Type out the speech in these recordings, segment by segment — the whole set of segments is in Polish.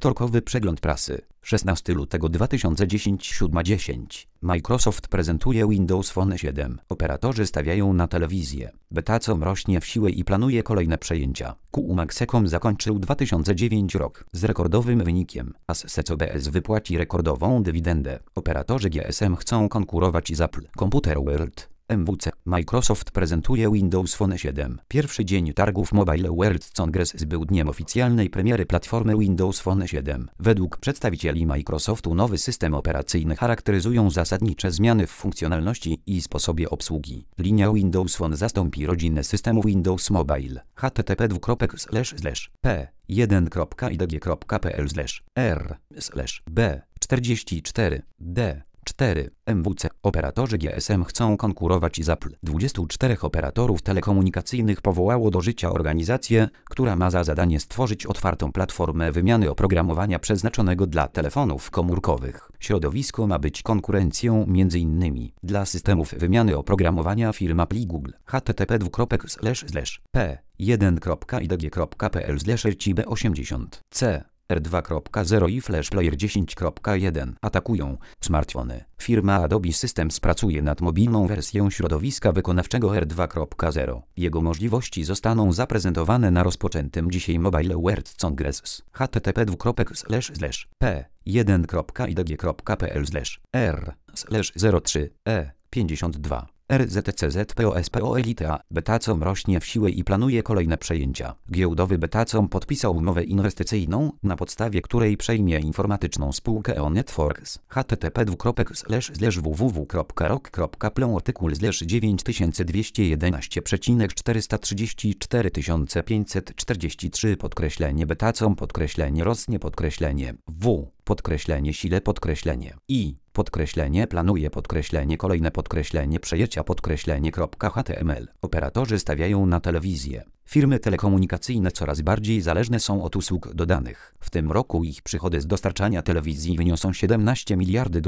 Wtorkowy przegląd prasy. 16 lutego 2010 7:10. Microsoft prezentuje Windows Phone 7. Operatorzy stawiają na telewizję. Betacom rośnie w siłę i planuje kolejne przejęcia. QUMAX.com zakończył 2009 rok z rekordowym wynikiem. ASSECO.BS wypłaci rekordową dywidendę. Operatorzy GSM chcą konkurować z Apple Computer World. MWC. Microsoft prezentuje Windows Phone 7. Pierwszy dzień targów Mobile World Congress był dniem oficjalnej premiery platformy Windows Phone 7. Według przedstawicieli Microsoftu nowy system operacyjny charakteryzują zasadnicze zmiany w funkcjonalności i sposobie obsługi. Linia Windows Phone zastąpi rodzinne systemy Windows Mobile. http://p1.idg.pl/r/b44d 4. MWC. Operatorzy GSM chcą konkurować z Apple. 24 operatorów telekomunikacyjnych powołało do życia organizację, która ma za zadanie stworzyć otwartą platformę wymiany oprogramowania przeznaczonego dla telefonów komórkowych. Środowisko ma być konkurencją m.in. dla systemów wymiany oprogramowania firm Apple i Google. http://p1.idg.pl/rcb80c R2.0 i Flash Player 10.1 atakują smartfony. Firma Adobe Systems pracuje nad mobilną wersją środowiska wykonawczego R2.0. Jego możliwości zostaną zaprezentowane na rozpoczętym dzisiaj Mobile World Congress. http://p1.idg.pl/r/03e52 RZCZPOSPOLITA. Betacom rośnie w siłę i planuje kolejne przejęcia. Giełdowy Betacom podpisał umowę inwestycyjną, na podstawie której przejmie informatyczną spółkę ON-Networks. http://www.rok.pl/9211,434543 Betacom _Rosnie planuje kolejne przejęcia _HTML. Operatorzy stawiają na telewizję. Firmy telekomunikacyjne coraz bardziej zależne są od usług dodanych. W tym roku ich przychody z dostarczania telewizji wyniosą $17 miliardy.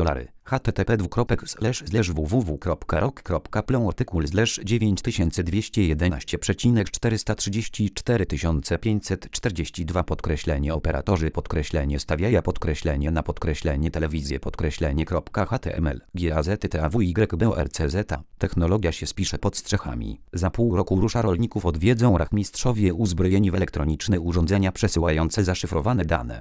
http://www.rok.pl/91,434542 Operatorzy stawiają na telewizję _HTML. GAZTAWYBORCZ. Technologia się spisze pod strzechami. Za pół roku rusza rolników odwiedzą rachmistrzowie uzbrojeni w elektroniczne urządzenia przesyłające zaszyfrowane dane.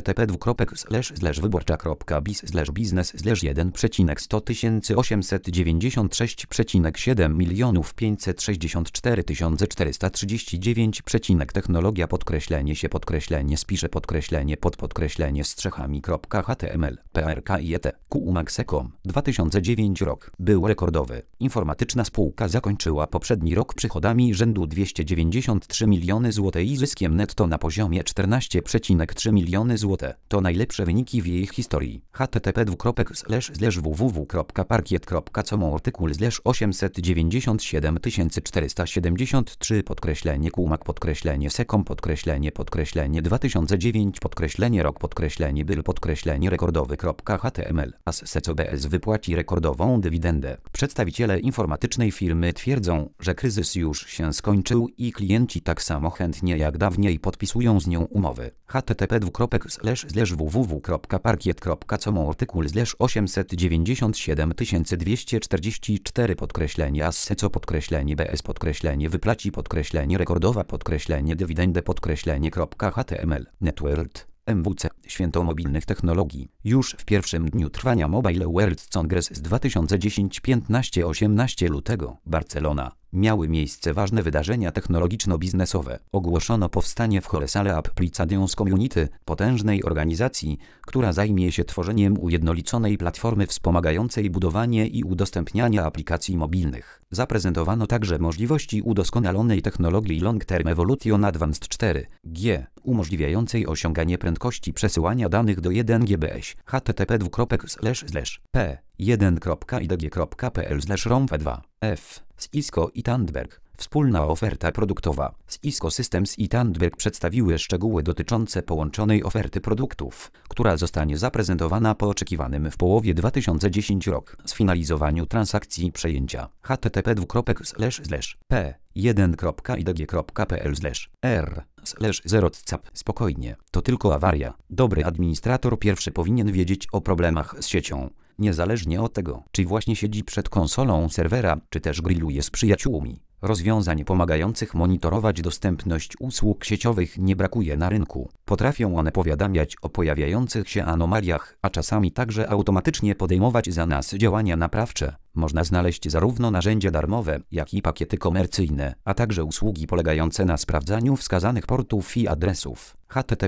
http://wyborcza.biz/100 Technologia spisze pod strzechami.html. PRKIET. QUMAX.com. 2009 rok był rekordowy. Informatyczna spółka zakończyła poprzedni rok przychodami rzędu 293 miliony zł i zyskiem netto na poziomie 14,3 miliony zł. To najlepsze wyniki w jej historii. http://www.parkiet.com/897 473 QUMAC _SECOM 2009 rok byl rekordowy.html. ASSECO.BS wypłaci rekordową dywidendę. Przedstawiciele informatycznej firmy twierdzą, że kryzys już się skończył i klienci tak samo chętnie jak dawniej podpisują z nią umowy. http://www.parkiet.com/897 244 ASSECO _BS wypłaci rekordowa dywidendę .html. Networld. MWC. Święto mobilnych technologii. Już w pierwszym dniu trwania Mobile World Congress z 2010 15-18 lutego, Barcelona, miały miejsce ważne wydarzenia technologiczno-biznesowe. Ogłoszono powstanie w Wholesale Applications Community, potężnej organizacji, która zajmie się tworzeniem ujednoliconej platformy wspomagającej budowanie i udostępnianie aplikacji mobilnych. Zaprezentowano także możliwości udoskonalonej technologii Long Term Evolution Advanced 4G, umożliwiającej osiąganie prędkości przesyłania danych do 1 gbps. http://p1.idg.pl/ROMP2F. Cisco i Tandberg. Wspólna oferta produktowa. Cisco Systems i Tandberg przedstawiły szczegóły dotyczące połączonej oferty produktów, która zostanie zaprezentowana po oczekiwanym w połowie 2010 rok sfinalizowaniu transakcji przejęcia. http://p1.idg.pl/r 0cap. Spokojnie, to tylko awaria. Dobry administrator pierwszy powinien wiedzieć o problemach z siecią. Niezależnie od tego, czy właśnie siedzi przed konsolą serwera, czy też grilluje z przyjaciółmi. Rozwiązań pomagających monitorować dostępność usług sieciowych nie brakuje na rynku. Potrafią one powiadamiać o pojawiających się anomaliach, a czasami także automatycznie podejmować za nas działania naprawcze. Można znaleźć zarówno narzędzia darmowe, jak i pakiety komercyjne, a także usługi polegające na sprawdzaniu wskazanych portów i adresów.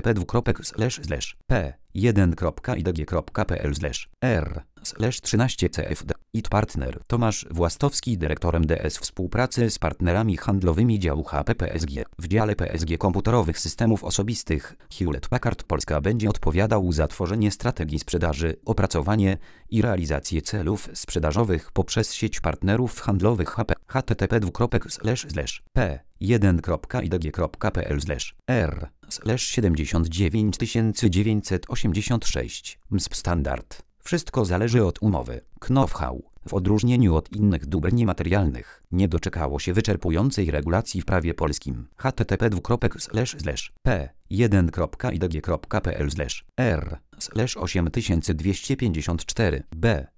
http://p1.idg.pl/r/13cfd. IT Partner. Tomasz Włastowski, dyrektorem DS współpracy z partnerami handlowymi działu HP PSG. W dziale PSG komputerowych systemów osobistych Hewlett Packard Polska będzie odpowiadał za tworzenie strategii sprzedaży, opracowanie i realizację celów sprzedażowych poprzez sieć partnerów handlowych HP. http://p1.idg.pl/r/79986 MSP Standard. Wszystko zależy od umowy. Know-how, w odróżnieniu od innych dóbr niematerialnych, nie doczekało się wyczerpującej regulacji w prawie polskim. http://p1.idg.pl/r/8254b